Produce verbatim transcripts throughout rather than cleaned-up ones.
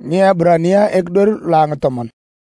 Ni Ebrania ekdor lang tomon.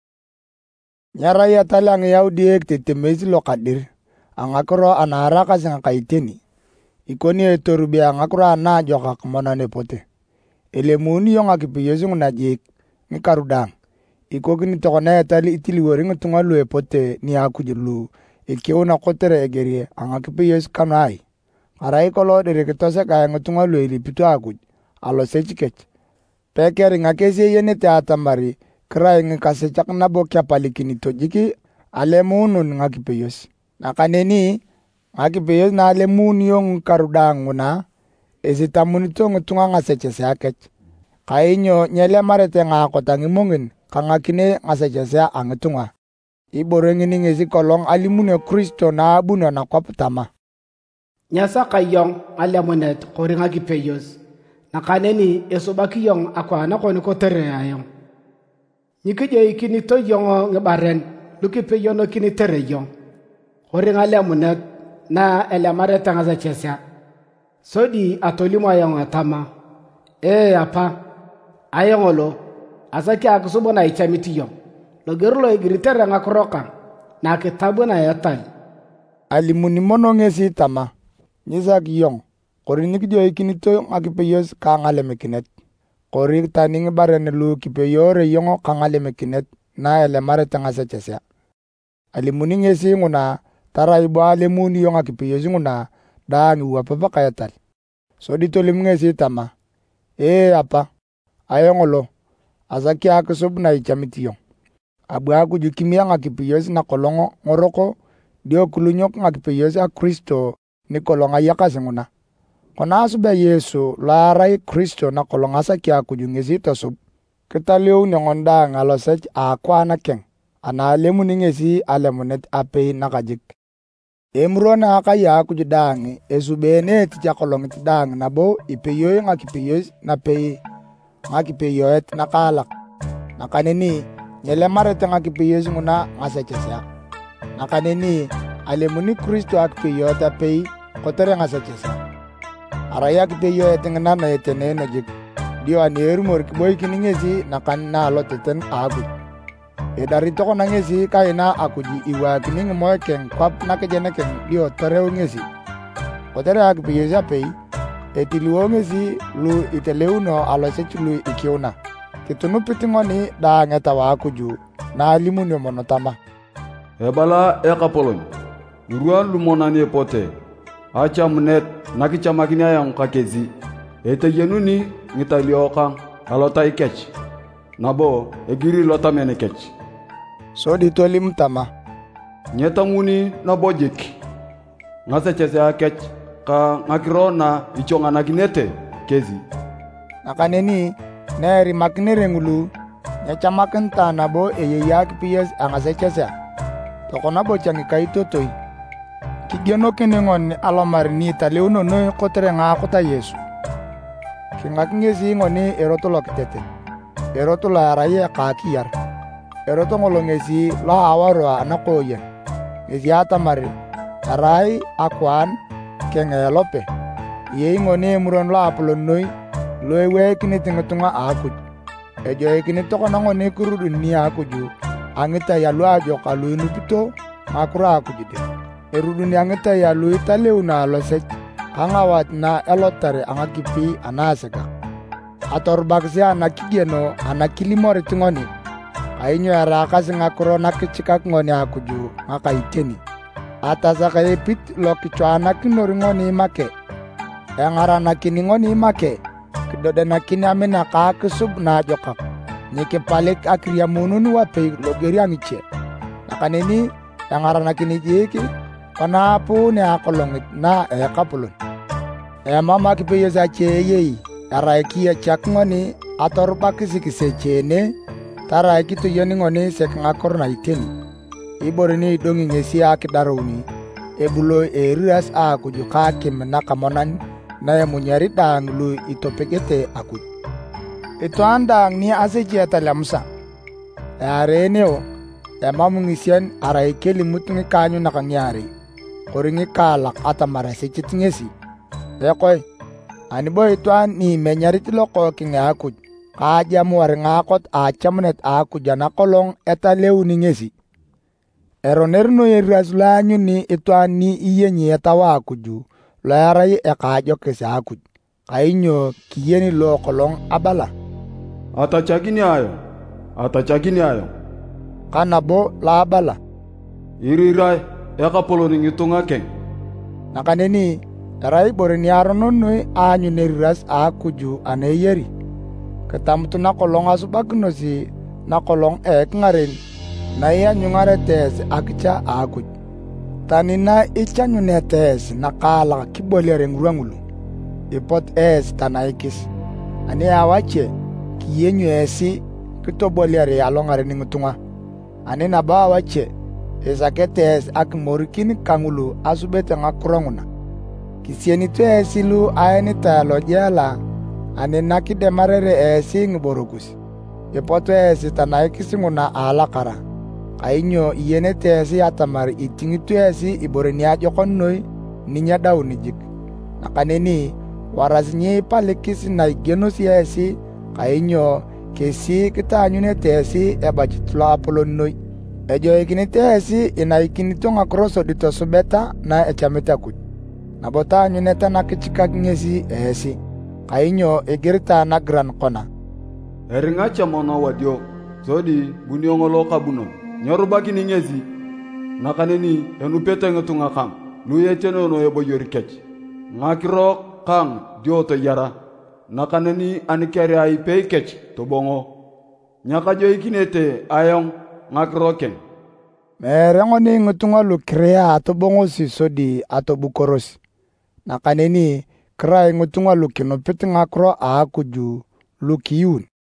Nyara ya talang Yahudi ek tetemezi lokadir. Angakro anaraka sing kaiteni. Ikoni etorubi angakro ana joka monane pote. Elemuni yung akipiyosung najik ni karudang. Ikogini tokona etali itili woring tunga lu epote ni akujulu. Ikiuna kotere egerie angakipiyos kanai. Karai kolo direkitose kaya ngutunga lu ilipito akuj. Alo sechikech. Pekeri ngakesi yene te atamari. Krai ngakasechak nabo kia palikini tojiki. Alemunun ngakipiyos. Nakaneni ngakipiyos na alemuni yung karudang una. Esitamunito ngutunga ngasechese akech. Kainyo nyele marete ngakotang imungin. Kangakine ngasechese angetunga. Iborengini ngesi kolong alimune Kristo na abuna na kwa putama. Nyasa kayong alamunet kori ngakipiyos. Nakaneni esobaki yong akwa na koni kotere ayong. Nikije ikini to yong ngebaren. Lukipe yono kini tere yong. Kori ngalamunet na elamarete ngasechese. Sodi atolimo ayong atama. E apa. Ayong olo. Asaki akusubo na ichamiti yong. Logerlo igiritere ngakroka. Na kitabu na yatali. Alimuni mono ngesi tama. Nizaki yong. Kori nikijo ikinito ngakipiyos kangale mekinet. Kori taningi barene lu kipiyore yongo kangale mekinet. Na elemare tangase chesya. Alimuni ngesi nguna. Tara ibo alimuni yong ngakipiyos nguna. Daangi wapapa kayatal. So ditolim ngesi tama. E apa. Ayongolo. Asaki akusub na ichamiti yong. Abu aku jukimia ngakipiyos na kolongo ngoroko. Dio kulunyok ngakipiyos a Kristo ni kolonga yakasi nguna. Kona asube Yesu larai Kristo na kolonga saki aku jungesi tosub. Kita liu nyongonda ngalosech akwa anakeng. Ana alemu ningesi alemunet apei nakajik. Emro na akaya aku judangi. Esubene ticha kolongi tidangi nabo ipeyoy ngakipiyos na pei. Ngakipiyoyet nakalak. Nakanini nyele marete ngakipiyos nguna ngasechesya. Nakanini alemuni Kristo akipiyoyet apei kotere ngasechesya. Araya kipiyoyet ngana etene najik. Dio anirumor kiboy kiningesi nakanina aloteten agu. Edari toko nangesi kaina akuji iwa kining moekeng kwap nakejenekeng dio tereu ngesi. Kotere akipiyoyet apei. Etiluo ngesi lu iteleuno alosech lu ikiuna. Kitunu pitingoni da ngeta wa akuju na alimunyo monotama. Ebala ekapolon. Uruan lumonani epote. Acha mnet nakichamakini ayang kakezi. Ete yenuni ngita liokang alota ikech. Nabo egiri lota menekech. So ditolim tama. Nyetamuni nabo jeki. Ngase chese akech. Ka ngakiro na ichonga naginete kezi. Nakaneni neri maknere ngulu nyachamakenta nabo eyeyak piyes angasechesa. Tokona bochangi kaitotoi. Kigeno kenengon alamar ni taleuno no kotere ngakota Yesu. Kingakingesi ngoni erotolo kitete. Erotolo araye kakiyar. Eroto ngolongesi la awaro anakoyen. Ngesi atamari. Arai akwan kenge lope. Ye ngone muron la apolon noi. Loe we kini tingatunga akut. Ejo kini toko nangone kurudu ni akuju. Angita ya lua joka lui nupito. Makura akujide. Erudu ni angita ya lui taleuna alosech. Angawat na elotare angakipi anasega. Atorbakse anakigeno anakilimori tingoni. Ainyo ya rakasi ngakuro nakichikak ngone akuju. Ngakaiteni. Atasaka epit lokichwa nakinori ngoni make. Engara nakini ngoni make. Kidode nakini amena kakisub na jokak. Nike palek akriya mununu wape logeri angiche. Nakanini engara nakini jeki. Panapu ne akolongit na ekapulun. Emama kipeyo sa cheyei. Araiki ya chak ngoni atorupakisi kise chene. Taraiki tu yoni ngoni sek ngakor na iteni. Iborini idongi ngesi akidaruni. Ebulo erias akuju kakim nakamonan na ya munyari dang lu itopekete akuj. Ito andang ni aseji atalamsa. Eareneo, emamu ngisian araikeli mutungi kanyu nakanyari. Koringi kalak atamara sechitingesi. Ekoi, anibo ito ni menyari tiloko kinga akuj. kajamu ngakot achamunet akujana kolong etaleuni ngesi. Eronerno yerias lanyuni itwani iyenyi etawa akuju layarai ekajo kesi akuj. Kainyo kiyeni lo kolong abala. Atachakini ayo, atachakini ayo. Kanabo la abala. Irirai eka poloni ngitunga keng. Nakaneni erai boreni arononoi anyu neriras akuju aneyeri. Ketamutu na kolong asubagnosi na kolong ek ngaren na iya nyungare tes akicha akuj. Tanina icha nyune tes na kala kibolere ngurangulu. Ipot es tanaikis. Ani awache kiyenyu esi kitobolere alongare ningutunga. Ani naba awache esakete es akmorikin kangulu asubete ngakuranguna. Kisieni tu esilu ayeni tayalojela. Ani nakidemarere esi ngiborokus. Ipoto esi tanaikisi nguna alakara. Kainyo iyene tesi atamari itingitu esi iboreni ajokonnoi ninya daunijik. Nakaneni warazinye palikisi na igenos esi kainyo kesi kitanyune tesi ebajitula apolonnoi. Ejo ikini tesi ina ikini tonga kroso dito subeta na echamita kuj. Nabota nyuneta na kichikak ngesi esi. Kainyo igirita na gran kona. Eringa chamono wadio, zodi buniongolo kabuno. Nyorubaki ni ngezi. Nakaneni enupete ngetunga kang. Luye chenono yebo yorikech. Ngakiro kang dioto yara. Nakaneni anikere aipe kech tobongo. Nyakajo ikinete ayong ngakiro ken. Merengo ni ngetunga lukrea atobongo si sodi atobukorosi. Nakaneni krai ngutunga lukino piti ngakro akuju lukiun.